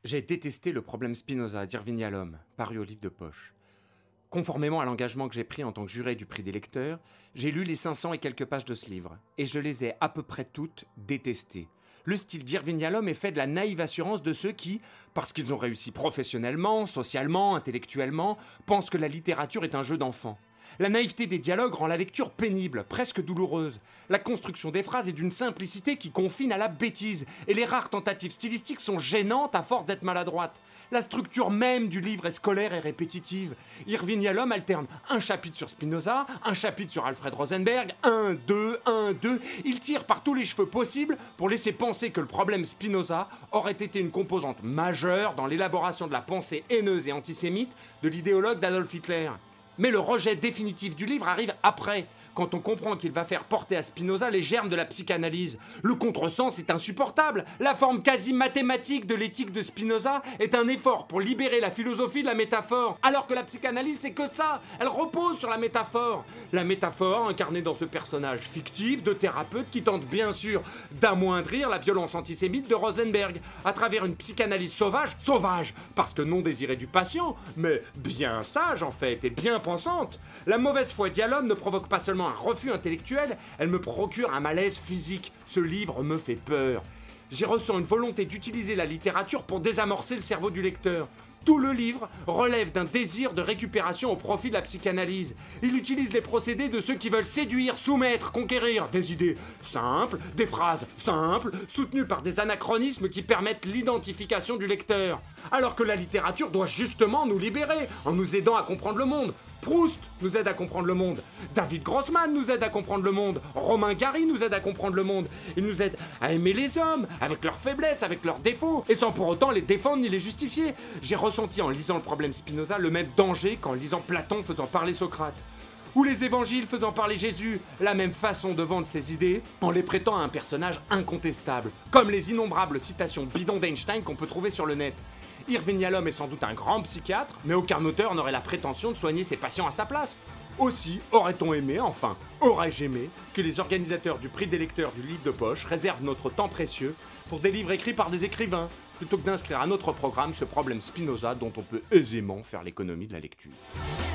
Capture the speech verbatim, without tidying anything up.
J'ai détesté le problème Spinoza d'Irving Yalom, paru au livre de poche. Conformément à l'engagement que j'ai pris en tant que juré du prix des lecteurs, j'ai lu les cinq cents et quelques pages de ce livre, et je les ai à peu près toutes détestées. Le style d'Irving Yalom est fait de la naïve assurance de ceux qui, parce qu'ils ont réussi professionnellement, socialement, intellectuellement, pensent que la littérature est un jeu d'enfant. La naïveté des dialogues rend la lecture pénible, presque douloureuse. La construction des phrases est d'une simplicité qui confine à la bêtise, et les rares tentatives stylistiques sont gênantes à force d'être maladroites. La structure même du livre est scolaire et répétitive. Irving Yalom alterne un chapitre sur Spinoza, un chapitre sur Alfred Rosenberg, un, deux, un, deux. Il tire par tous les cheveux possibles pour laisser penser que le problème Spinoza aurait été une composante majeure dans l'élaboration de la pensée haineuse et antisémite de l'idéologue d'Adolf Hitler. Mais le rejet définitif du livre arrive après, quand on comprend qu'il va faire porter à Spinoza les germes de la psychanalyse. Le contresens est insupportable. La forme quasi mathématique de l'éthique de Spinoza est un effort pour libérer la philosophie de la métaphore, alors que la psychanalyse c'est que ça, elle repose sur la métaphore. La métaphore incarnée dans ce personnage fictif de thérapeute qui tente bien sûr d'amoindrir la violence antisémite de Rosenberg, à travers une psychanalyse sauvage, sauvage, parce que non désirée du patient, mais bien sage en fait, et bien pensante. La mauvaise foi d'Yalom ne provoque pas seulement un refus intellectuel, elle me procure un malaise physique. Ce livre me fait peur. J'y ressens une volonté d'utiliser la littérature pour désamorcer le cerveau du lecteur. Tout le livre relève d'un désir de récupération au profit de la psychanalyse. Il utilise les procédés de ceux qui veulent séduire, soumettre, conquérir. Des idées simples, des phrases simples, soutenues par des anachronismes qui permettent l'identification du lecteur. Alors que la littérature doit justement nous libérer, en nous aidant à comprendre le monde. Proust nous aide à comprendre le monde. David Grossman nous aide à comprendre le monde. Romain Gary nous aide à comprendre le monde. Il nous aide à aimer les hommes, avec leurs faiblesses, avec leurs défauts, et sans pour autant les défendre ni les justifier. J'ai ressenti en lisant le problème Spinoza le même danger qu'en lisant Platon faisant parler Socrate. Ou les évangiles faisant parler Jésus, la même façon de vendre ses idées en les prêtant à un personnage incontestable, comme les innombrables citations bidons d'Einstein qu'on peut trouver sur le net. Irving Yalom est sans doute un grand psychiatre, mais aucun auteur n'aurait la prétention de soigner ses patients à sa place. Aussi, aurait-on aimé, enfin, aurais-je aimé, que les organisateurs du prix des lecteurs du livre de poche réservent notre temps précieux pour des livres écrits par des écrivains, plutôt que d'inscrire à notre programme ce problème Spinoza dont on peut aisément faire l'économie de la lecture.